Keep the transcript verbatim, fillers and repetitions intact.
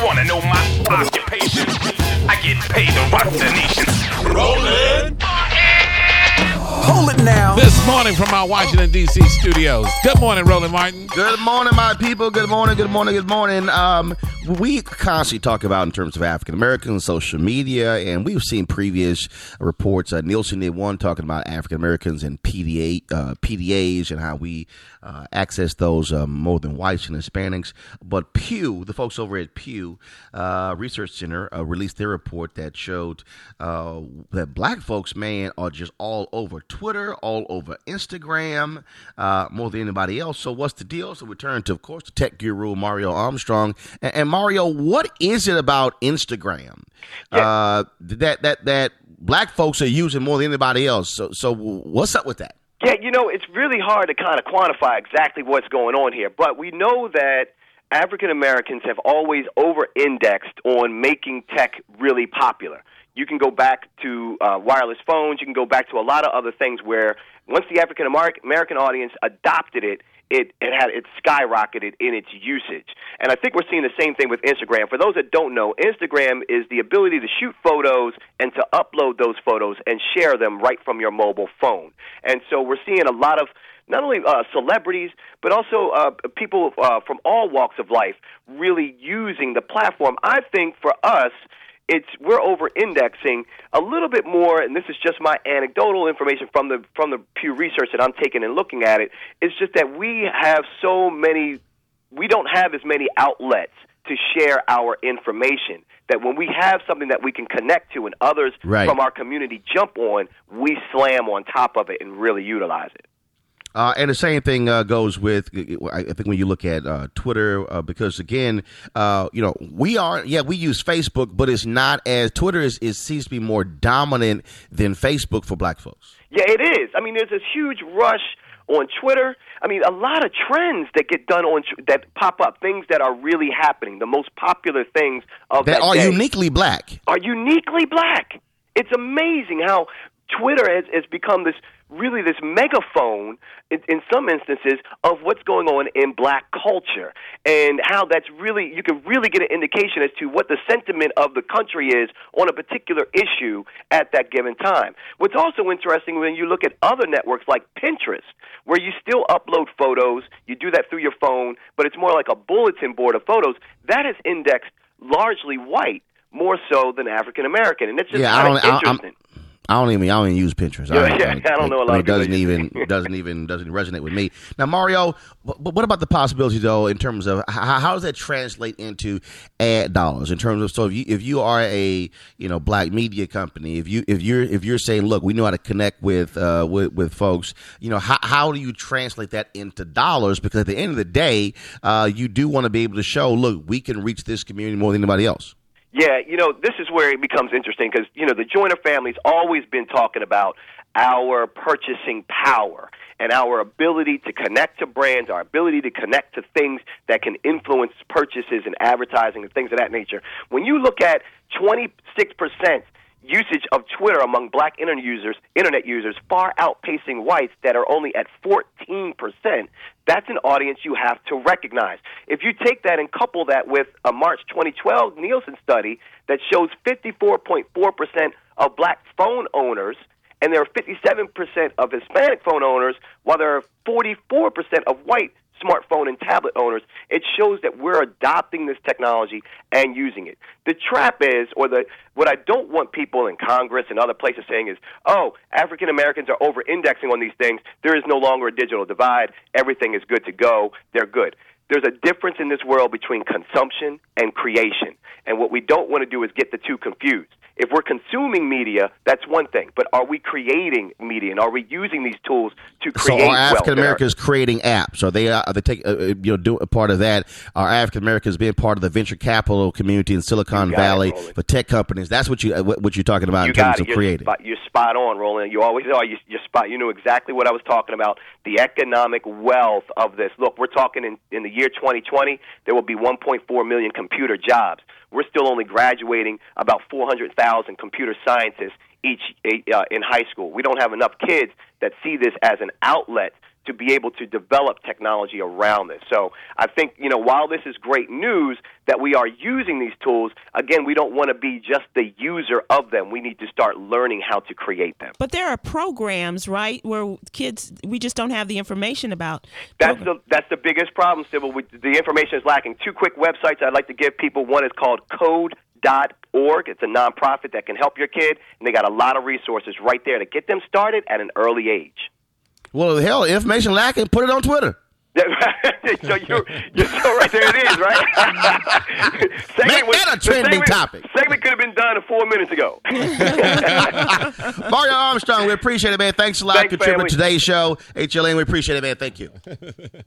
want to know my occupation? I get paid to rock the nation. Rolling. Hold it now. This morning from our Washington, D C studios. Good morning, Roland Martin. Good morning, my people. Good morning, good morning, good morning. Um, we constantly talk about in terms of African Americans, social media, and we've seen previous reports. Uh, Nielsen did one talking about African Americans and P D A, uh, P D As and how we uh, access those uh, more than whites and Hispanics. But Pew, the folks over at Pew uh, Research Center, uh, released their report that showed uh, that black folks, man, are just all over Twitter, all over Instagram, uh, more than anybody else. So what's the deal? So we turn to, of course, the tech guru, Mario Armstrong. And, and Mario, what is it about Instagram yeah. uh, that that that black folks are using more than anybody else? So, so what's up with that? Yeah, you know, it's really hard to kind of quantify exactly what's going on here, but we know that African Americans have always over-indexed on making tech really popular. You can go back to uh, wireless phones. You can go back to a lot of other things where once the African American audience adopted it, it, it had it skyrocketed in its usage. And I think we're seeing the same thing with Instagram. For those that don't know, Instagram is the ability to shoot photos and to upload those photos and share them right from your mobile phone. And so we're seeing a lot of not only uh, celebrities, but also uh, people uh, from all walks of life really using the platform. I think for us, It's we're over-indexing a little bit more, and this is just my anecdotal information from the from the Pew Research that I'm taking and looking at it. It's just that we have so many, we don't have as many outlets to share our information. That when we have something that we can connect to and others right. from our community jump on, we slam on top of it and really utilize it. Uh, and the same thing uh, goes with, I think, when you look at uh, Twitter, uh, because, again, uh, you know, we are, yeah, we use Facebook, but it's not as, Twitter is, is seems to be more dominant than Facebook for black folks. Yeah, it is. I mean, there's this huge rush on Twitter. I mean, a lot of trends that get done on, that pop up, things that are really happening, the most popular things of that, that are day uniquely black. Are uniquely black. It's amazing how Twitter has, has become this, really this megaphone in, in some instances of what's going on in black culture and how that's really, you can really get an indication as to what the sentiment of the country is on a particular issue at that given time. What's also interesting when you look at other networks like Pinterest, where you still upload photos, you do that through your phone, but it's more like a bulletin board of photos, that is indexed largely white, more so than African American, and it's just yeah, kind of I interesting. I, I don't even. I don't even use Pinterest. Yeah, I, yeah, I don't know a lot. It doesn't even doesn't even doesn't resonate with me. Now, Mario, but what about the possibility though in terms of how, how does that translate into ad dollars? In terms of so if you if you are a you know black media company, if you if you're if you're saying, look, we know how to connect with uh, with, with folks, you know, how how do you translate that into dollars? Because at the end of the day, uh, you do want to be able to show, look, we can reach this community more than anybody else. Yeah, you know, this is where it becomes interesting because, you know, the Joyner family's always been talking about our purchasing power and our ability to connect to brands, our ability to connect to things that can influence purchases and advertising and things of that nature. When you look at twenty-six percent usage of Twitter among black internet users, internet users far outpacing whites that are only at fourteen percent, that's an audience you have to recognize. If you take that and couple that with a March twenty twelve Nielsen study that shows fifty-four point four percent of black phone owners, and there are fifty-seven percent of Hispanic phone owners, while there are forty-four percent of white smartphone and tablet owners, it shows that we're adopting this technology and using it. The trap is, or the what I don't want people in Congress and other places saying is, oh, African Americans are over-indexing on these things. There is no longer a digital divide. Everything is good to go. They're good. There's a difference in this world between consumption and creation. And what we don't want to do is get the two confused. If we're consuming media, that's one thing. But are we creating media, and are we using these tools to create So are wealth? African Americans creating apps? Are they uh, are they take uh, you know do a part of that? Are African Americans being part of the venture capital community in Silicon Valley it, for tech companies? That's what you uh, what you're talking about you in terms got it. of You're creating. Spot, you're spot on, Roland. You always are. You, you're spot. You knew exactly what I was talking about. The economic wealth of this. Look, we're talking in in the year twenty twenty, there will be one point four million computer jobs. We're still only graduating about four hundred thousand computer scientists each uh, in high school. We don't have enough kids that see this as an outlet to be able to develop technology around this. So I think, you know, while this is great news that we are using these tools, again, we don't want to be just the user of them. We need to start learning how to create them. But there are programs, right, where kids, we just don't have the information about. That's the that's the biggest problem, Sybil. The information is lacking. Two quick websites I'd like to give people. One is called code dot org. It's a nonprofit that can help your kid, and they got a lot of resources right there to get them started at an early age. Well, hell, information lacking, put it on Twitter. so you're, you're so right there. It is right. Make was, that a trending segment, topic. Segment could have been done four minutes ago. Mario Armstrong, we appreciate it, man. Thanks a lot for Thanks, contributing family. to today's show. H L N, we appreciate it, man. Thank you.